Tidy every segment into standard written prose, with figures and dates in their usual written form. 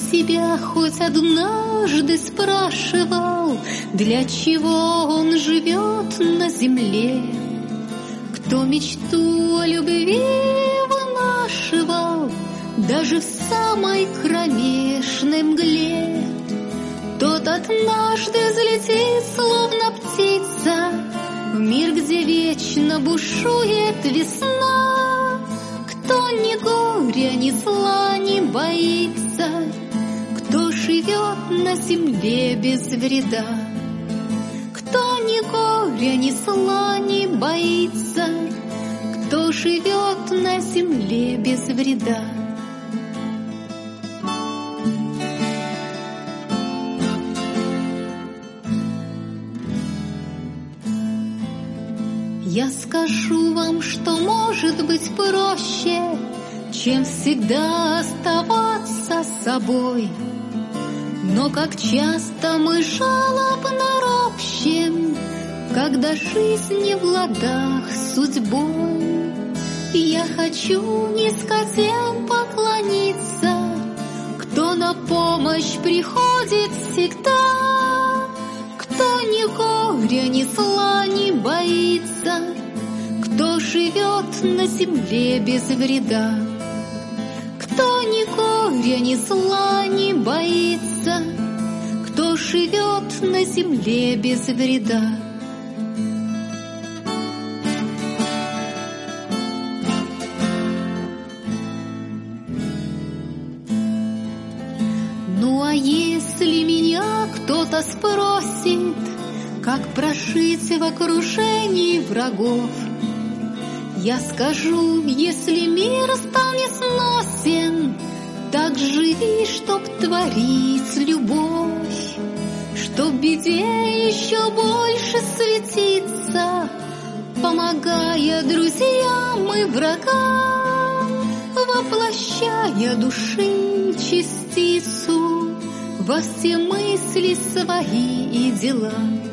себя хоть однажды спрашивал, для чего он живет на земле? Кто мечту о любви вынашивал даже в самой кромешной мгле, тот однажды взлетит, словно птица, в мир, где вечно бушует весна. Кто ни горя, ни зла не боится, кто живет на земле без вреда. Кто ни горя, ни зла не боится, кто живет на земле без вреда. Я скажу вам, что может быть проще, чем всегда оставаться собой. Но как часто мы жалобно ропщем, когда жизнь не в ладах с судьбой. Я хочу низко тем поклониться, кто на помощь приходит всегда, кто ни горя, ни зла не боится, кто живет на земле без вреда. Кто ни горя, ни зла не боится, кто живет на земле без вреда. Ну а если меня кто-то спросит, как прожить в окружении врагов, я скажу, если мир стал несносен, так живи, чтоб творить любовь, чтоб беде еще больше светиться, помогая друзьям и врагам, воплощая души частицу во все мысли свои и дела.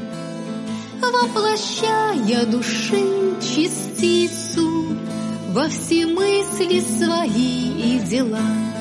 Воплощая души частицу во все мысли свои и дела.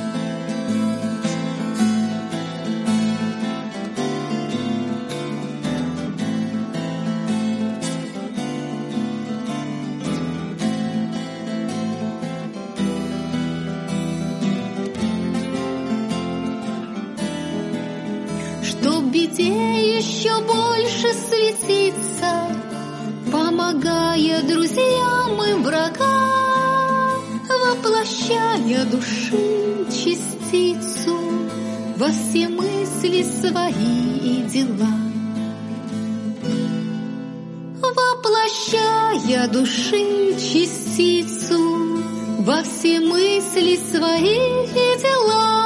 Чтоб беде еще больше светиться, помогая друзьям и врагам, воплощая души частицу во все мысли свои и дела. Воплощая души частицу во все мысли свои и дела.